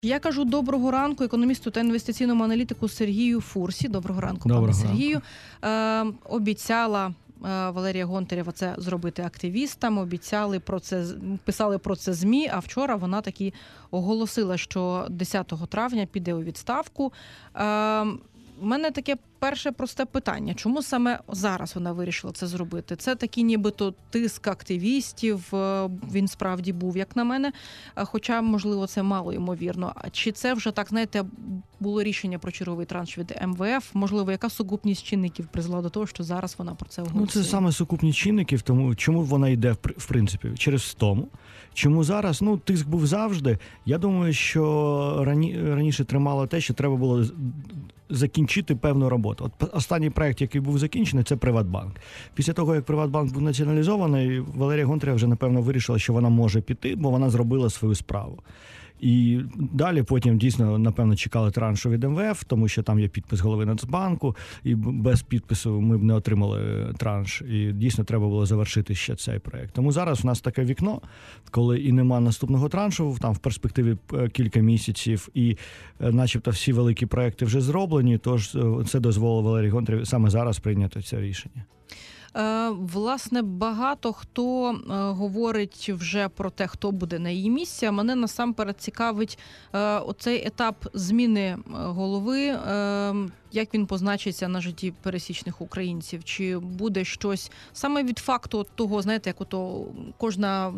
Я кажу доброго ранку економісту та інвестиційному аналітику Сергію Фурсі. Доброго ранку, пане Сергію. Обіцяла Валерія Гонтарєва це зробити активістам, писали про це ЗМІ, а вчора вона таки оголосила, що 10 травня піде у відставку. У мене таке перше просте питання. Чому саме зараз вона вирішила це зробити? Це такий нібито тиск активістів, він справді був, як на мене, хоча, можливо, це мало ймовірно. Чи це вже, так, знаєте, було рішення про черговий транш від МВФ? Можливо, яка сукупність чинників призвела до того, що зараз вона про це оголосила? Це саме сукупність чинників, тому чому вона йде, в принципі, через втому. Чому зараз? Тиск був завжди. Я думаю, що раніше тримало те, що треба було закінчити певну роботу. От останній проект, який був закінчений, це Приватбанк. Після того, як Приватбанк був націоналізований, Валерія Гонтарєва вже, напевно, вирішила, що вона може піти, бо вона зробила свою справу. І далі потім дійсно, напевно, чекали траншу від МВФ, тому що там є підпис голови Нацбанку, і без підпису ми б не отримали транш. І дійсно треба було завершити ще цей проект. Тому зараз у нас таке вікно, коли і нема наступного траншу, там в перспективі кілька місяців, і начебто всі великі проекти вже зроблені, тож це дозволило Валерії Гонтарєвій саме зараз прийняти це рішення. Власне, багато хто говорить вже про те, хто буде на її місці. А мене насамперед цікавить оцей етап зміни голови, як він позначиться на житті пересічних українців. Чи буде щось саме від факту того, знаєте, як ото кожна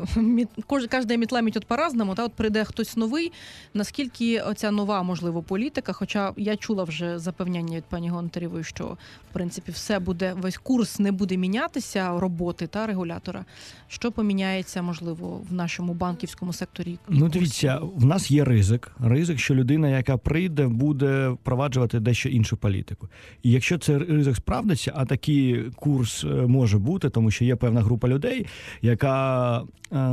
мітла метет по-разному, та от прийде хтось новий, наскільки оця нова, можливо, політика, хоча я чула вже запевняння від пані Гонтарєвої, що, в принципі, все буде, весь курс не буде мінятися роботи та регулятора. Що поміняється, можливо, в нашому банківському секторі? Дивіться, в нас є ризик, що людина, яка прийде, буде впроваджувати дещо іншу політику. І якщо цей ризик справдиться, а такий курс може бути, тому що є певна група людей, яка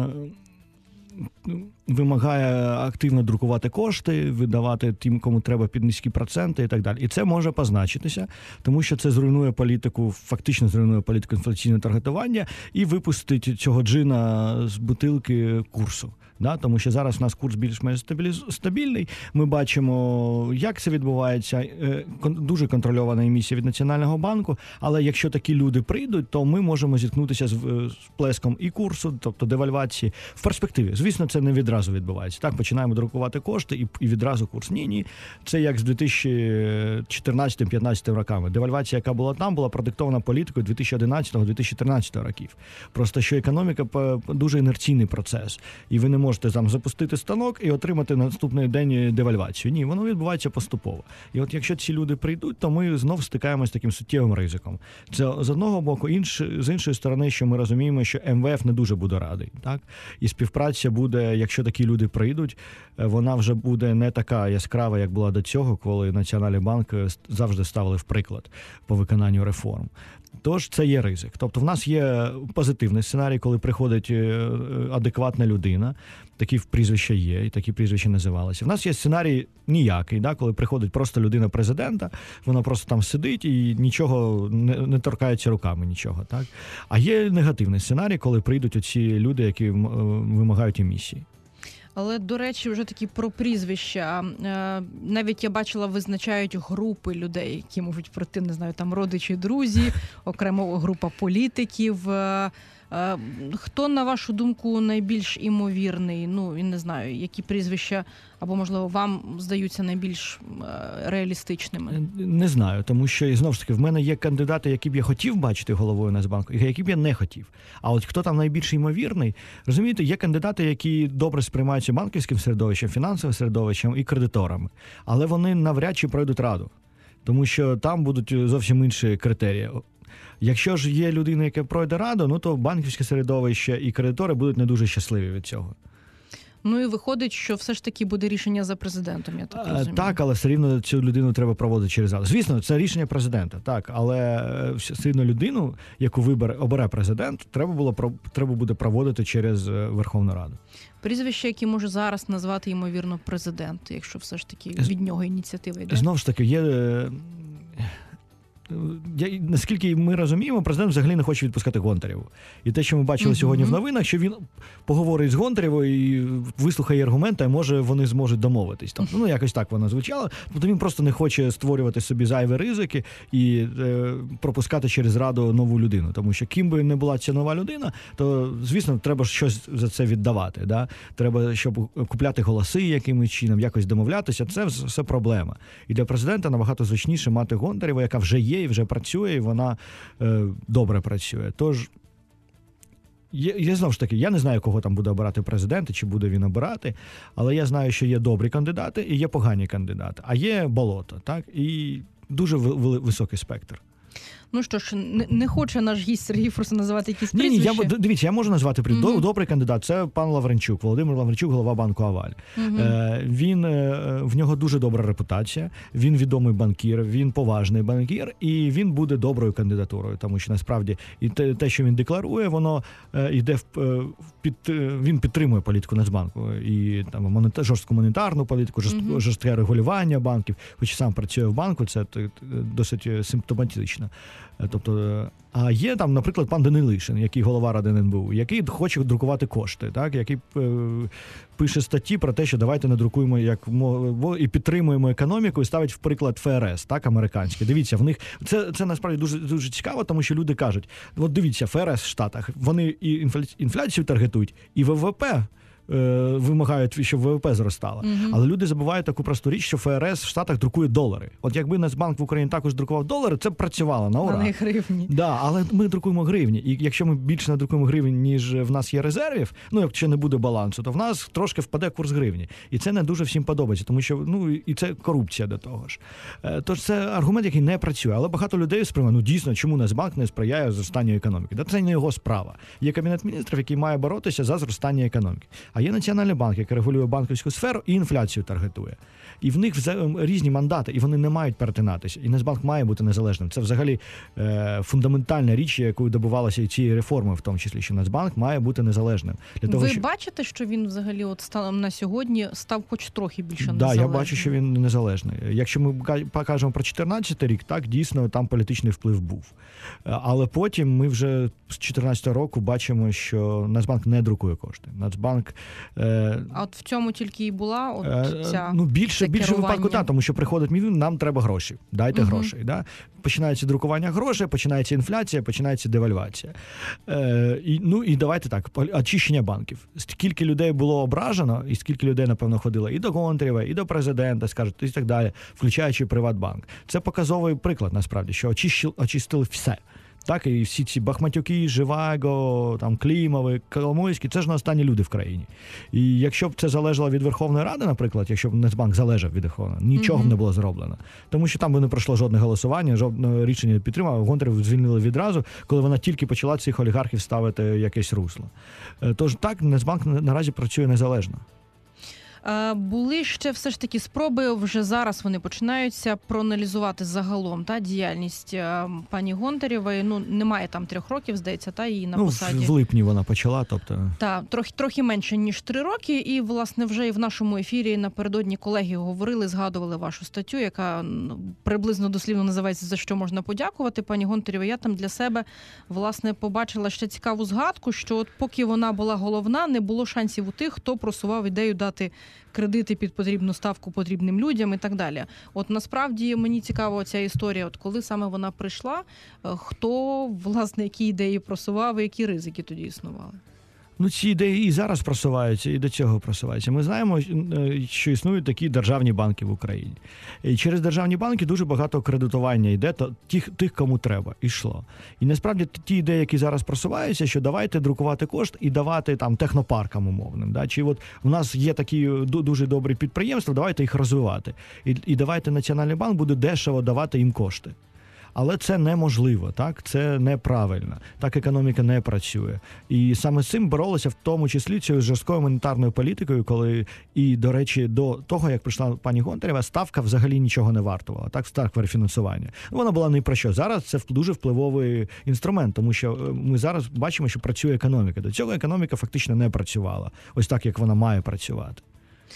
вимагає активно друкувати кошти, видавати тим, кому треба під низькі проценти і так далі. І це може позначитися, тому що це зруйнує політику, фактично зруйнує політику інфляційного таргетування і випустить цього джина з бутилки курсу. Тому що зараз у нас курс більш-менш стабільний. Ми бачимо, як це відбувається. Дуже контрольована емісія від Національного банку. Але якщо такі люди прийдуть, то ми можемо зіткнутися з плеском і курсу, тобто девальвації, в перспективі. Звісно, це не відразу відбувається. Так, починаємо друкувати кошти і відразу курс. Ні. Це як з 2014-2015 роками. Девальвація, яка була там, була продиктована політикою 2011-2013 років. Просто що економіка – дуже інерційний процес. І ви не можете там запустити станок і отримати на наступний день девальвацію. Ні, воно відбувається поступово. І от якщо ці люди прийдуть, то ми знов стикаємося з таким суттєвим ризиком. Це з одного боку, з іншої сторони, що ми розуміємо, що МВФ не дуже буде радий. Так? І співпраця буде, якщо такі люди прийдуть, вона вже буде не така яскрава, як була до цього, коли Національний банк завжди ставили в приклад по виконанню реформ. Тож це є ризик. Тобто в нас є позитивний сценарій, коли приходить адекватна людина, такі прізвища є, і такі прізвища називалися. В нас є сценарій ніякий, коли приходить просто людина президента, вона просто там сидить і нічого не торкається руками, нічого. Так? А є негативний сценарій, коли прийдуть оці люди, які вимагають емісії. Але, до речі, вже такі про прізвища. Навіть я бачила, визначають групи людей, які можуть пройти, не знаю, там родичі, друзі, окремо група політиків. Хто, на вашу думку, найбільш імовірний? Я не знаю, які прізвища, або, можливо, вам здаються найбільш реалістичними? Не знаю, тому що, знову ж таки, в мене є кандидати, які б я хотів бачити головою Нацбанку, і які б я не хотів. А от хто там найбільш ймовірний? Розумієте, є кандидати, які добре сприймаються банківським середовищем, фінансовим середовищем і кредиторами, але вони навряд чи пройдуть раду, тому що там будуть зовсім інші критерії. Якщо ж є людина, яка пройде раду, то банківське середовище і кредитори будуть не дуже щасливі від цього. І виходить, що все ж таки буде рішення за президентом, я так розумію. Так, але все рівно цю людину треба проводити через раду. Звісно, це рішення президента, так, але все одно людину, яку обере президент, треба буде проводити через Верховну Раду. Прізвища, які може зараз назвати, ймовірно, президент, якщо все ж таки від нього ініціатива йде. Знову ж таки, є наскільки ми розуміємо, президент взагалі не хоче відпускати Гонтареву. І те, що ми бачили сьогодні в новинах, що він поговорить з Гонтаревою і вислухає аргументи, а може вони зможуть домовитись. Тобто, якось так воно звучало. Тобто він просто не хоче створювати собі зайві ризики і пропускати через Раду нову людину. Тому що ким би не була ця нова людина, то, звісно, треба щось за це віддавати. Да? Треба, щоб купляти голоси якимось чином, якось домовлятися. Це все проблема. І для президента набагато зручніше мати Гонтареву, яка вже є і вже працює, і вона добре працює. Тож, я знову ж таки, я не знаю, кого там буде обирати президент, чи буде він обирати, але я знаю, що є добрі кандидати і є погані кандидати, а є болото, так? І дуже високий спектр. Ну що ж, не хоче наш гість Сергій Фурса називати якісь прізвища? Ні, дивіться, я можу назвати прізвище. Добрий кандидат – це пан Лавренчук, Володимир Лавренчук, голова банку «Аваль». В нього дуже добра репутація, він відомий банкір, він поважний банкір, і він буде доброю кандидатурою, тому що насправді і те, що він декларує, воно йде він підтримує політику Нацбанку, і там жорстку монетарну політику, жорстке регулювання банків, хоч сам працює в банку, це досить симптоматично. Тобто, а є там, наприклад, пан Данилишин, який голова Ради НБУ, який хоче друкувати кошти, так, який пише статті про те, що давайте надрукуємо і підтримуємо економіку, і ставить в приклад ФРС, так, американське. Дивіться, в них це насправді дуже дуже цікаво, тому що люди кажуть: от дивіться, ФРС в Штатах, вони і інфляцію таргетують, і ВВП вимагають, щоб ВВП зростало. Але люди забувають таку просту річ, що ФРС в Штатах друкує долари. От якби Нацбанк в Україні також друкував долари, це б працювало на ура. А не гривні. Да, але ми друкуємо гривні. І якщо ми більше надрукуємо гривень, ніж в нас є резервів, якщо не буде балансу, то в нас трошки впаде курс гривні. І це не дуже всім подобається, тому що, і це корупція до того ж. Тож це аргумент, який не працює. Але багато людей сприймає, дійсно, чому Нацбанк не сприяє зростанню економіки? Це не його справа. Є Кабінет міністрів, який має боротися за зростання економіки. А є Національний банк, який регулює банківську сферу і інфляцію таргетує. І в них різні мандати, і вони не мають перетинатися. І Нацбанк має бути незалежним. Це взагалі фундаментальна річ, якою добувалася і цієї реформи, в тому числі, що Нацбанк має бути незалежним. Ви бачите, що він взагалі станом на сьогодні став хоч трохи більше незалежним? Так, я бачу, що він незалежний. Якщо ми покажемо про 2014 рік, так, дійсно, там політичний вплив був. Але потім ми вже з 2014 року бачимо, що Нацбанк не друкує кошти. Нацбанк... А от в цьому тільки і була ця більше випадку, тому що приходить нам треба гроші, дайте грошей. Да? Починається друкування грошей, починається інфляція, починається девальвація. І давайте так, очищення банків. Скільки людей було ображено, і скільки людей, напевно, ходило і до Гонтарєва, і до президента, скажуть, і так далі, включаючи Приватбанк. Це показовий приклад, насправді, що очистили все. Так, і всі ці Бахматюки, Живаго, там, Клімови, Коломойські, це ж не останні люди в країні. І якщо б це залежало від Верховної Ради, наприклад, якщо б Нацбанк залежав від Верховної, нічого б не було зроблено. Тому що там би не пройшло жодне голосування, жодного рішення не підтримав, Гонтареву звільнили відразу, коли вона тільки почала цих олігархів ставити якесь русло. Тож так, Нацбанк наразі працює незалежно. Були ще все ж таки спроби, вже зараз вони починаються, проаналізувати загалом діяльність пані Гонтарєвої. Немає там 3 років, здається, її на посаді. В липні вона почала, тобто... Так, трохи менше, ніж 3 роки. І, власне, вже і в нашому ефірі напередодні колеги говорили, згадували вашу статтю, яка приблизно дослівно називається «За що можна подякувати пані Гонтарєвій». Я там для себе, власне, побачила ще цікаву згадку, що от поки вона була головна, не було шансів у тих, хто просував ідею дати кредити під потрібну ставку потрібним людям і так далі. От насправді мені цікава ця історія, от коли саме вона прийшла, хто, власне, які ідеї просував і які ризики тоді існували? Ці ідеї і зараз просуваються, і до цього просуваються. Ми знаємо, що існують такі державні банки в Україні. І через державні банки дуже багато кредитування йде, тих, кому треба, йшло. І насправді ті ідеї, які зараз просуваються, що давайте друкувати кошти і давати там технопаркам умовним. Да? Чи от у нас є такі дуже добрі підприємства, давайте їх розвивати. І давайте Національний банк буде дешево давати їм кошти. Але це неможливо, так? Це неправильно. Так економіка не працює. І саме з цим боролися в тому числі цією жорсткою монетарною політикою, коли, і, до речі, до того, як прийшла пані Гонтарєва, ставка взагалі нічого не вартувала. Так, ставка рефінансування. Вона була ні про що. Зараз це дуже впливовий інструмент, тому що ми зараз бачимо, що працює економіка. До цього економіка фактично не працювала. Ось так, як вона має працювати.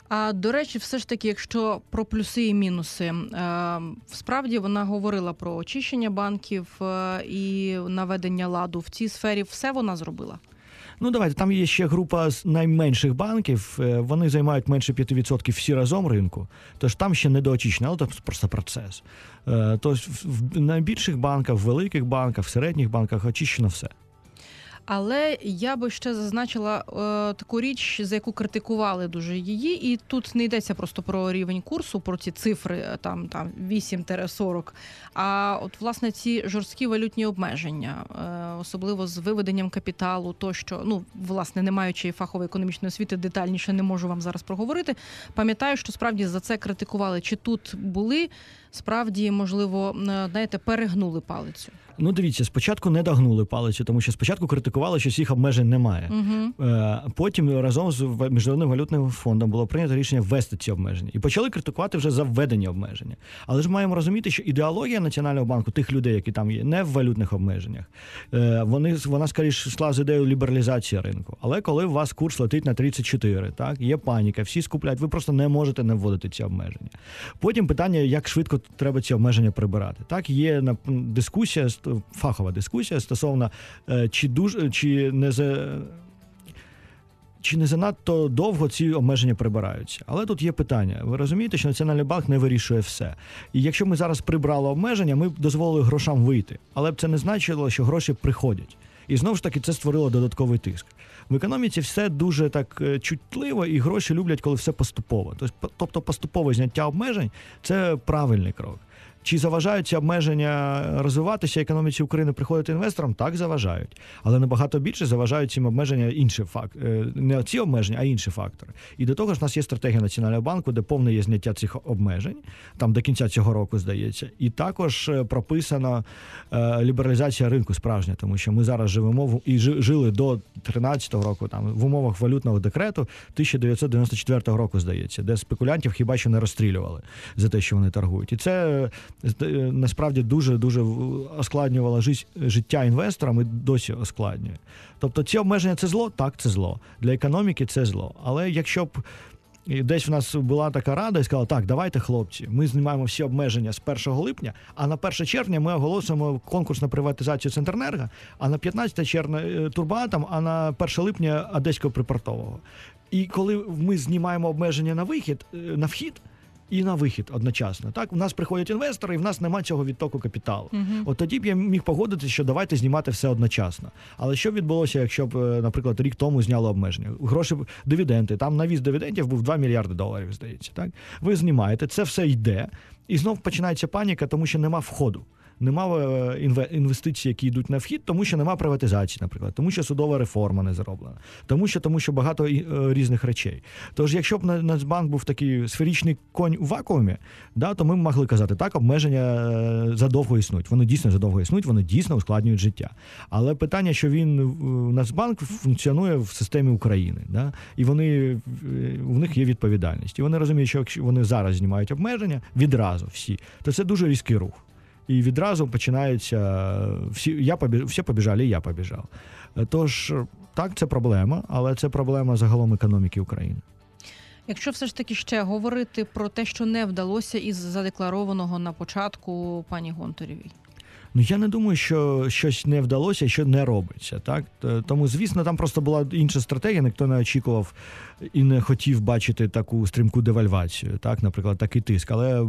А, до речі, все ж таки, якщо про плюси і мінуси, справді вона говорила про очищення банків і наведення ладу в цій сфері. Все вона зробила? Ну, давайте, там є ще група з найменших банків, вони займають менше 5% всі разом ринку, тож там ще не доочищено, але це просто процес. Тож в найбільших банках, в великих банках, в середніх банках очищено все. Але я би ще зазначила таку річ, за яку критикували дуже її, і тут не йдеться просто про рівень курсу, про ці цифри, там 8-40, а от, власне, ці жорсткі валютні обмеження, особливо з виведенням капіталу, тощо, ну, власне, не маючи фахової економічної освіти, детальніше не можу вам зараз проговорити. Пам'ятаю, що справді за це критикували. Чи тут були, справді, можливо, знаєте, перегнули палицю? Ну, дивіться, спочатку не догнули палицю, тому що спочатку критикували, що цих обмежень немає. Потім разом з Міжнародним валютним фондом було прийнято рішення ввести ці обмеження. І почали критикувати вже за введення обмеження. Але ж маємо розуміти, що ідеологія Національного банку, тих людей, які там є, не в валютних обмеженнях. Вона, скоріше, йшла з ідеєю лібералізації ринку. Але коли у вас курс летить на 34, так, є паніка, всі скупляють, ви просто не можете не вводити ці обмеження. Потім питання, як швидко треба ці обмеження прибирати. Так, є дискусія, фахова дискусія стосовно чи не занадто довго ці обмеження прибираються. Але тут є питання. Ви розумієте, що Національний банк не вирішує все. І якщо ми зараз прибрали обмеження, ми б дозволили грошам вийти. Але б це не значило, що гроші приходять. І знову ж таки це створило додатковий тиск. В економіці все дуже так чутливо, і гроші люблять, коли все поступово. Тобто поступове зняття обмежень – це правильний крок. Чи заважають ці обмеження розвиватися економіці України, приходити інвесторам? Так, заважають. Але набагато більше заважають цим обмеження інші фактори. Не ці обмеження, а інші фактори. І до того ж, у нас є стратегія Національного банку, де повне є зняття цих обмежень, там до кінця цього року, здається. І також прописана лібералізація ринку справжня, тому що ми зараз живемо і жили до 2013 року там, в умовах валютного декрету 1994 року, здається, де спекулянтів хіба що не розстрілювали за те, що вони торгують. І це насправді дуже оскладнювало життя інвесторам і досі оскладнює. Тобто ці обмеження – це зло? Так, це зло. Для економіки це зло. Але якщо б десь в нас була така рада і сказала, так, давайте, хлопці, ми знімаємо всі обмеження з 1 липня, а на 1 червня ми оголосимо конкурс на приватизацію Центренерго, а на 15 червня Турбоатом, а на 1 липня Одеського припортового. І коли ми знімаємо обмеження на вхід, і на вихід одночасно. Так, у нас приходять інвестори, і в нас немає цього відтоку капіталу. От тоді б я міг погодитися, що давайте знімати все одночасно. Але що відбулося, якщо б, наприклад, рік тому зняли обмеження? Гроші, дивіденди, там навіз дивідендів був $2 мільярди, здається. Так? Ви знімаєте, це все йде, і знов починається паніка, тому що нема входу. Нема інвестицій, які йдуть на вхід, тому що нема приватизації, наприклад, тому що судова реформа не зроблена, тому що багато різних речей. Тож, якщо б Нацбанк був такий сферичний конь у вакуумі, да, то ми б могли казати, так, обмеження задовго існують. Вони дійсно задовго існують, вони дійсно ускладнюють життя. Але питання, що Нацбанк функціонує в системі України, да, і в них є відповідальність. І вони розуміють, що якщо вони зараз знімають обмеження, відразу всі, то це дуже різкий рух. І відразу починаються всі побіжали, і я побіжав. Тож, так, це проблема, але це проблема загалом економіки України. Якщо все ж таки ще говорити про те, що не вдалося із задекларованого на початку пані Гонтаревій. Ну, я не думаю, що щось не вдалося і що не робиться. Так? Тому, звісно, там просто була інша стратегія, ніхто не очікував і не хотів бачити таку стрімку девальвацію, так? Наприклад, такий тиск. Але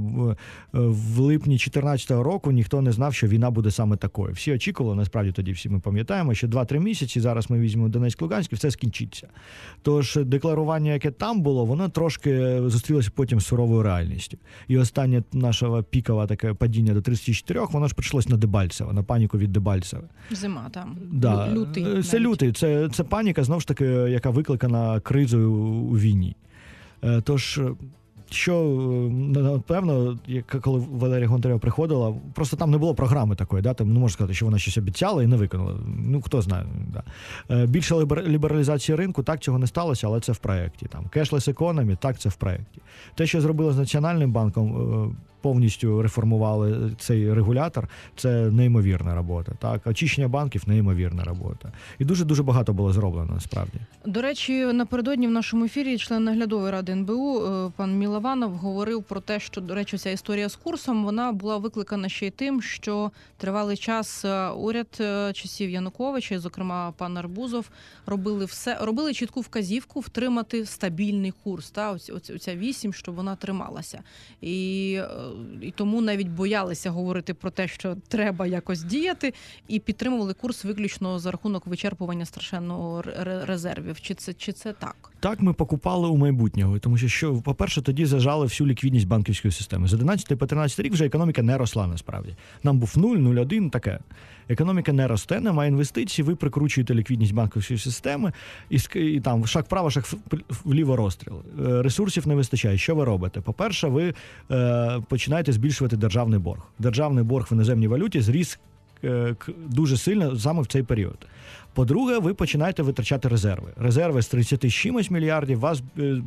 в липні 2014 року ніхто не знав, що війна буде саме такою. Всі очікували, насправді тоді всі ми пам'ятаємо, що 2-3 місяці, зараз ми візьмемо Донецьк-Луганськ, і все скінчиться. Тож декларування, яке там було, воно трошки зустрілося потім з суровою реальністю. І останнє наше пікове таке падіння до 34, воно ж прийшлось на Дебальцеве, на паніку від Дебальцеве. Зима там, да. лютий. Це лютий, це паніка, знову ж таки, яка викликана кризою у війні. Тож, що, напевно, коли Валерія Гонтарева приходила, просто там не було програми такої, да? Там не можна сказати, що вона щось обіцяла і не виконала. Ну, хто знає. Да. Більше лібералізації ринку, так, цього не сталося, але це в проєкті. Там, cashless economy, так, це в проєкті. Те, що зробили з Національним банком, повністю реформували цей регулятор. Це неймовірна робота. Так, очищення банків – неймовірна робота. І дуже-дуже багато було зроблено, насправді. До речі, напередодні в нашому ефірі член наглядової ради НБУ пан Мілованов говорив про те, що, до речі, ця історія з курсом, вона була викликана ще й тим, що тривалий час уряд часів Януковича, і, зокрема, пан Арбузов, робили чітку вказівку втримати стабільний курс, оця 8, щоб вона трималася. І тому навіть боялися говорити про те, що треба якось діяти, і підтримували курс виключно за рахунок вичерпування страшенного резервів. Чи це так? Так, ми покупали у майбутнього, тому що, по-перше, тоді зажали всю ліквідність банківської системи. З 11 по 13 рік вже економіка не росла, насправді. Нам був 0, 0,1, таке. Економіка не росте, немає інвестицій, ви прикручуєте ліквідність банківської системи, і там шаг вправо, шаг вліво розстріл. Ресурсів не вистачає. Що ви робите? По-перше, ви починаєте збільшувати державний борг. Державний борг в іноземній валюті зріс дуже сильно саме в цей період. По-друге, ви починаєте витрачати резерви. Резерви з 30 з чимось мільярдів вас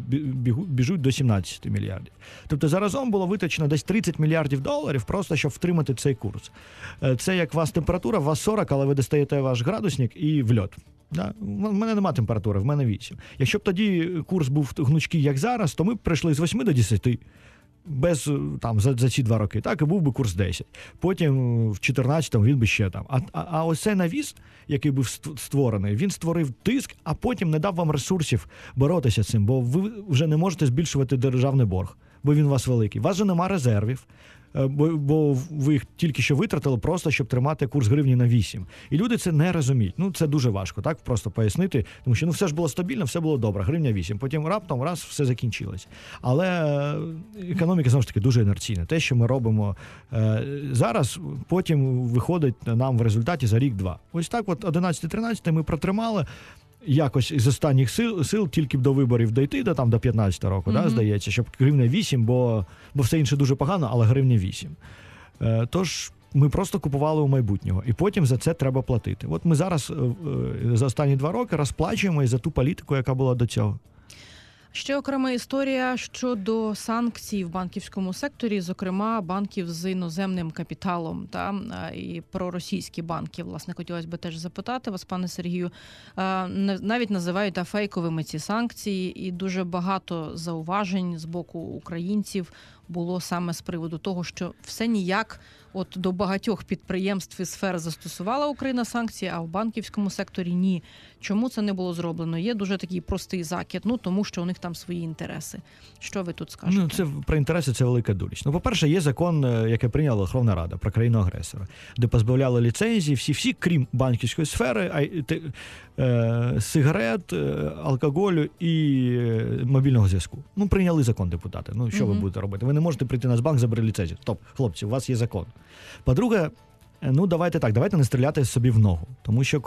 біжуть до 17 мільярдів. Тобто заразом було витрачено десь 30 мільярдів доларів просто, щоб втримати цей курс. Це як у вас температура, у вас 40, але ви достаєте ваш градусник і в льот. Да? У мене немає температури, в мене 8. Якщо б тоді курс був гнучкий, як зараз, то ми б прийшли з 8 до 10. Без за ці 2 роки, так, і був би курс 10. Потім в 14-му він би ще там. А ось цей навіс, який був створений, він створив тиск, а потім не дав вам ресурсів боротися з цим, бо ви вже не можете збільшувати державний борг, бо він у вас великий. У вас же нема резервів, бо ви їх тільки що витратили просто, щоб тримати курс гривні на 8. І люди це не розуміють. Це дуже важко, так, просто пояснити, тому що все ж було стабільно, все було добре, гривня 8. Потім раптом раз все закінчилось. Але економіка, знову ж таки, дуже інерційна. Те, що ми робимо зараз, потім виходить нам в результаті за рік-два. Ось так от 11-13 ми протримали. Якось із останніх сил тільки б до виборів дійти, до 15 року, да, здається, щоб гривня 8, бо все інше дуже погано, але гривня 8. Тож ми просто купували у майбутнього, і потім за це треба платити. От ми зараз за останні 2 роки розплачуємо і за ту політику, яка була до цього. Ще окрема історія щодо санкцій в банківському секторі, зокрема банків з іноземним капіталом, і про російські банки. Власне, хотілося б теж запитати вас, пане Сергію. Навіть називають фейковими ці санкції, і дуже багато зауважень з боку українців було саме з приводу того, що все ніяк до багатьох підприємств і сфер застосувала Україна санкції, а в банківському секторі ні. Чому це не було зроблено? Є дуже такий простий закид, тому що у них там свої інтереси. Що ви тут скажете? Це про інтереси, це велика дурість. По-перше, є закон, який прийняла Верховна Рада про країну-агресора, де позбавляли ліцензії всі, крім банківської сфери, сигарет, алкоголю і мобільного зв'язку. Прийняли закон депутати. Що ви будете робити? Ви не можете прийти на Нацбанк, забрати ліцензію. Стоп, хлопці, у вас є закон. По-друге, давайте не стріляти собі в ногу. Тому що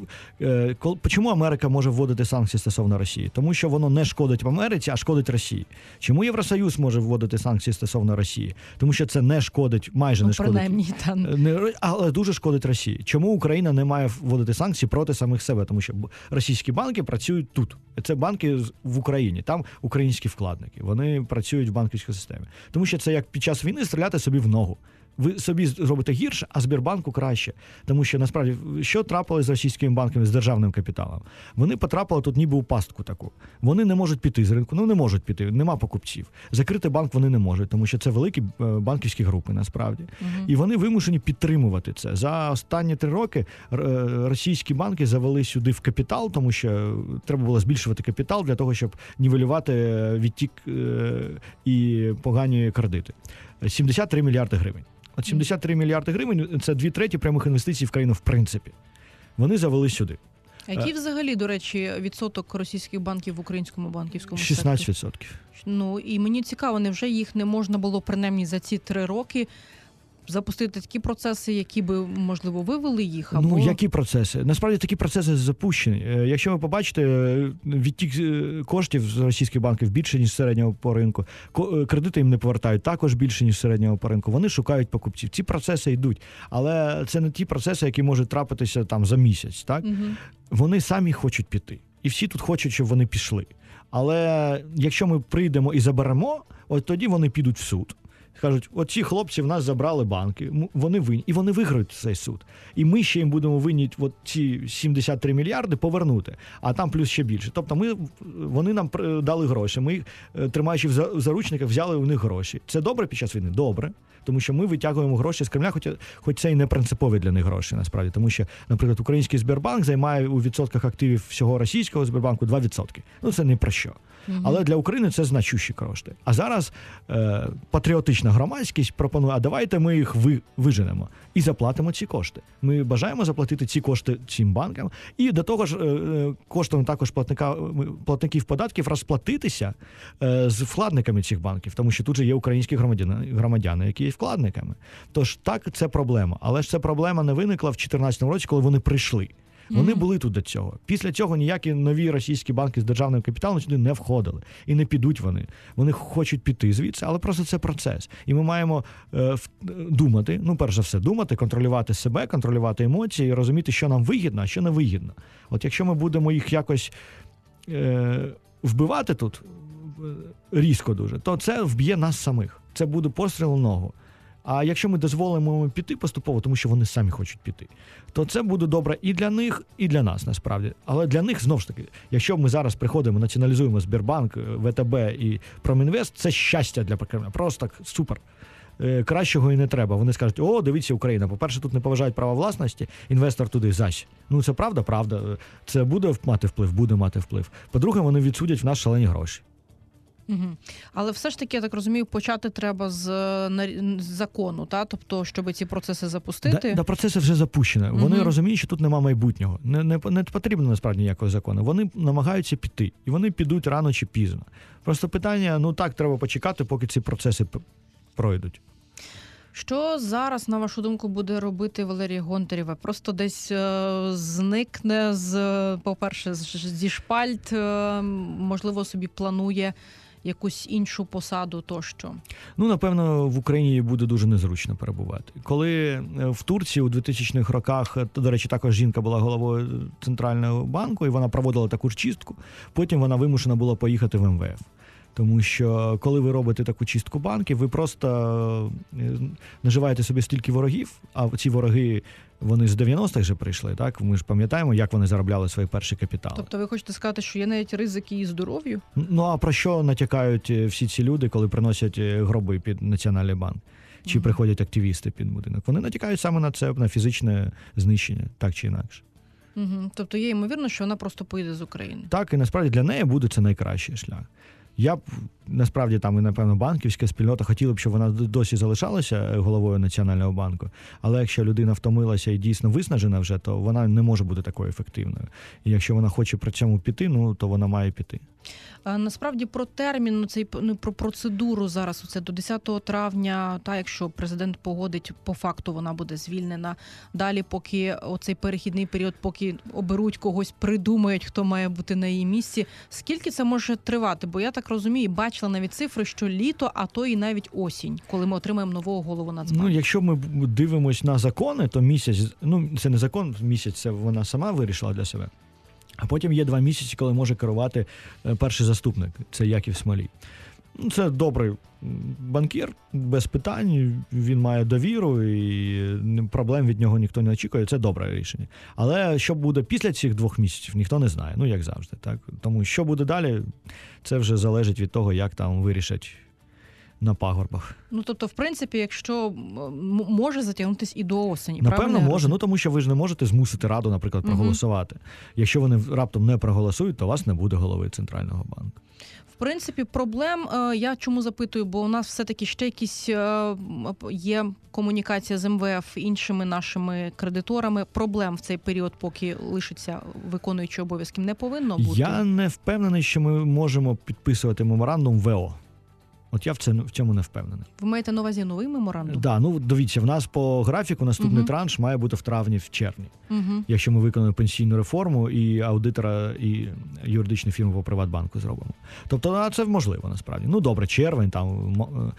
чому Америка може вводити санкції стосовно Росії? Тому що воно не шкодить Америці, а шкодить Росії. Чому Євросоюз може вводити санкції стосовно Росії? Тому що це не шкодить, майже не шкодить. Але дуже шкодить Росії. Чому Україна не має вводити санкції проти самих себе? Тому що російські банки працюють тут. Це банки в Україні, там українські вкладники. Вони працюють в банківській системі. Тому що це як під час війни стріляти собі в ногу. Ви собі зробите гірше, а Сбербанку краще. Тому що, насправді, що трапилось з російськими банками, з державним капіталом? Вони потрапили тут ніби у пастку таку. Вони не можуть піти з ринку, не можуть піти, нема покупців. Закрити банк вони не можуть, тому що це великі банківські групи, насправді. І вони вимушені підтримувати це. За останні 3 роки російські банки завели сюди в капітал, тому що треба було збільшувати капітал для того, щоб нівелювати відтік і погані кредити. 73 мільярди гривень. 73 мільярди гривень – це 2/3 прямих інвестицій в країну в принципі. Вони завели сюди. А який взагалі, до речі, відсоток російських банків в українському банківському 16%. І мені цікаво, невже їх не можна було принаймні за ці 3 роки запустити такі процеси, які би, можливо, вивели їх? Або... які процеси? Насправді, такі процеси запущені. Якщо ви побачите, відтік коштів з російських банків більше, ніж середнього по ринку. Кредити їм не повертають також більше, ніж середнього по ринку. Вони шукають покупців. Ці процеси йдуть. Але це не ті процеси, які можуть трапитися за місяць. Так? Вони самі хочуть піти. І всі тут хочуть, щоб вони пішли. Але якщо ми прийдемо і заберемо, от тоді вони підуть в суд. Скажуть, оці хлопці в нас забрали банки, вони винні, і вони виграють цей суд. І ми ще їм будемо винні ці 73 мільярди повернути, а там плюс ще більше. Тобто вони нам дали гроші, ми, тримаючи в заручниках, взяли у них гроші. Це добре під час війни? Добре. Тому що ми витягуємо гроші з Кремля, хоч це і не принципові для них гроші, насправді. Тому що, наприклад, український Сбербанк займає у відсотках активів всього російського Сбербанку 2%. Ну, це не про що. Але для України це значущі кошти. А зараз патріотична громадськість пропонує, а давайте ми їх виженемо і заплатимо ці кошти. Ми бажаємо заплатити ці кошти цим банкам і до того ж коштами також платників податків розплатитися з вкладниками цих банків, тому що тут же є українські громадяни, які є вкладниками. Тож так, це проблема. Але ж ця проблема не виникла в 2014 році, коли вони прийшли. Вони були тут до цього. Після цього ніякі нові російські банки з державним капіталом сюди не входили. І не підуть вони. Вони хочуть піти звідси, але просто це процес. І ми маємо думати, перш за все, думати, контролювати себе, контролювати емоції, і розуміти, що нам вигідно, а що не вигідно. От якщо ми будемо їх якось вбивати тут різко дуже, то це вб'є нас самих. Це буде постріл у ногу. А якщо ми дозволимо їм піти поступово, тому що вони самі хочуть піти, то це буде добре і для них, і для нас, насправді. Але для них, знову ж таки, якщо ми зараз приходимо, націоналізуємо Сбербанк, ВТБ і Промінвест, це щастя для Кремля. Просто так, супер. Кращого і не треба. Вони скажуть, о, дивіться, Україна, по-перше, тут не поважають права власності, інвестор туди зась. Це правда. Це буде мати вплив, буде мати вплив. По-друге, вони відсудять в нас шалені гроші. Але все ж таки, я так розумію, почати треба з закону, та? Тобто, щоб ці процеси запустити. Да, процеси вже запущені. Вони розуміють, що тут нема майбутнього. Не потрібно, насправді, ніякого закону. Вони намагаються піти. І вони підуть рано чи пізно. Просто питання, так, треба почекати, поки ці процеси пройдуть. Що зараз, на вашу думку, буде робити Валерія Гонтарєва? Просто десь зникне, по-перше, зі шпальт, можливо, собі планує якусь іншу посаду тощо? Напевно, в Україні буде дуже незручно перебувати. Коли в Турції у 2000-х роках, до речі, також жінка була головою Центрального банку, і вона проводила таку ж чистку, потім вона вимушена була поїхати в МВФ. Тому що, коли ви робите таку чистку банків, ви просто наживаєте собі стільки ворогів, а ці вороги, вони з 90-х вже прийшли, так? Ми ж пам'ятаємо, як вони заробляли свої перші капітали. Тобто ви хочете сказати, що є навіть ризики і здоров'ю? А про що натякають всі ці люди, коли приносять гроби під Національний банк? Чи приходять активісти під будинок? Вони натякають саме на це, на фізичне знищення, так чи інакше. Тобто є ймовірно, що вона просто поїде з України? Так, і насправді для неї буде це найкращий шлях. Я б, насправді, там і, напевно, банківська спільнота хотіла б, щоб вона досі залишалася головою Національного банку, але якщо людина втомилася і дійсно виснажена вже, то вона не може бути такою ефективною. І якщо вона хоче при цьому піти, то вона має піти. Насправді про термін, про процедуру зараз, це до 10 травня, якщо президент погодить, по факту вона буде звільнена. Далі, поки оцей перехідний період, поки оберуть когось, придумають, хто має бути на її місці. Скільки це може тривати? Бо я так розумію, бачила навіть цифри, що літо, а то і навіть осінь, коли ми отримаємо нового голову Нацбанку. Якщо ми дивимось на закони, то місяць, це не закон, місяць, це вона сама вирішила для себе. А потім є 2 місяці, коли може керувати перший заступник. Це Яків Смолій. Це добрий банкір, без питань, він має довіру і проблем від нього ніхто не очікує. Це добре рішення. Але що буде після цих 2 місяців, ніхто не знає. Як завжди. Так? Тому що буде далі, це вже залежить від того, як там вирішать на пагорбах. Тобто, в принципі, якщо може затягнутися і до осені. Напевно, може. Тому що ви ж не можете змусити Раду, наприклад, проголосувати. Якщо вони раптом не проголосують, то у вас не буде голови Центрального банку. В принципі, проблем, я чому запитую, бо у нас все-таки ще якісь є комунікація з МВФ, іншими нашими кредиторами. Проблем в цей період, поки лишиться виконуючий обов'язки, не повинно бути? Я не впевнений, що ми можемо підписувати меморандум ВО. От я в цьому не впевнений. Ви маєте на увазі новий меморандум? Так, дивіться, в нас по графіку наступний транш має бути в травні, в червні. Якщо ми виконуємо пенсійну реформу і аудитора, і юридичну фірму по Приватбанку зробимо. Тобто, це можливо, насправді. Добре, червень, там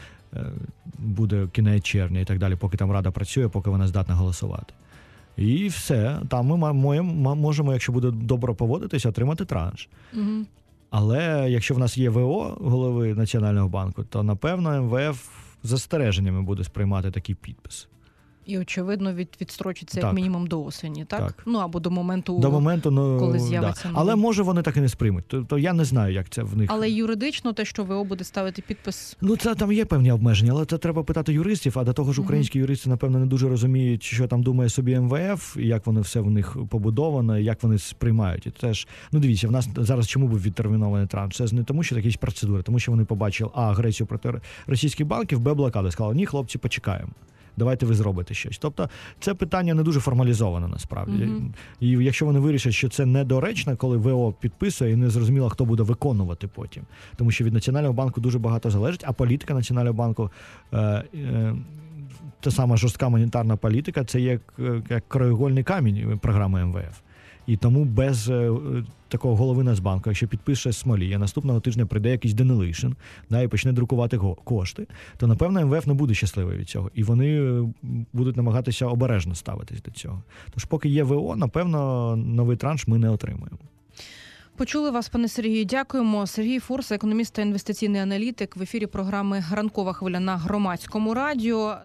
буде кінець червня і так далі, поки там Рада працює, поки вона здатна голосувати. І все, там ми можемо, якщо буде добре поводитися, отримати транш. Але якщо в нас є ВО голови Національного банку, то, напевно, МВФ з застереженнями буде сприймати такий підпис. І, очевидно, відстрочиться Так. як мінімум до осені, так? Так. Ну, або до моменту, да. коли з'явиться новий. Але, може, вони так і не сприймуть. Тобто я не знаю, як це в них. Але юридично те, що ВО буде ставити підпис... Ну, це там є певні обмеження, але це треба питати юристів, а до того ж українські юристи, напевно, не дуже розуміють, що там думає собі МВФ, і як воно все в них побудовано, і як вони сприймають. І теж, ну, дивіться, в нас зараз чому був відтермінований Трамп? Це ж не тому, що якісь процедури, тому що вони побачили, агресію проти російських банків, блокаду. Сказали, ні, хлопці, почекаємо. Давайте ви зробите щось. Тобто це питання не дуже формалізоване насправді. І якщо вони вирішать, що це недоречно, коли ВО підписує і не зрозуміло, хто буде виконувати потім. Тому що від Національного банку дуже багато залежить, а політика Національного банку, та сама жорстка монетарна політика, це як краєугольний камінь програми МВФ. І тому без такого голови Нацбанку, якщо підпише Смолій, а наступного тижня прийде якийсь Денилишин, да, і почне друкувати кошти, то, напевно, МВФ не буде щасливий від цього. І вони будуть намагатися обережно ставитись до цього. Тож, поки є ВО, напевно, новий транш ми не отримаємо. Почули вас, пане Сергію. Дякуємо. Сергій Фурса, економіст та інвестиційний аналітик, в ефірі програми «Ранкова хвиля» на Громадському радіо.